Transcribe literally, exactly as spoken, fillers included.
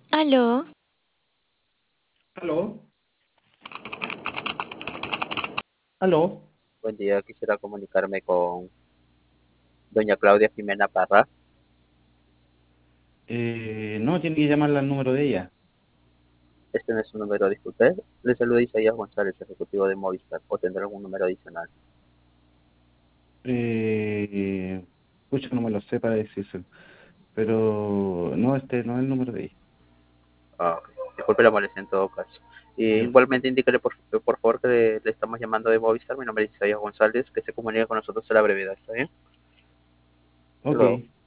Aló, Aló, aló. Buen día, quisiera comunicarme con doña Claudia Jimena Parra. Eh, no, tiene que llamarla al número de ella. Este no es su número, disculpe. Le saluda Isaías González, ejecutivo de Movistar. ¿O tendrá algún número adicional? Eh, Pucha, no me lo sé para decirse, pero no, este no es el número de ella. Ah, ok. Disculpe la molestia en todo caso. Y Ya, igualmente indíquele por, por favor que le, le estamos llamando de Movistar. Mi nombre es Isaías González, que se comunique con nosotros a la brevedad, ¿está bien? Hasta ok. luego.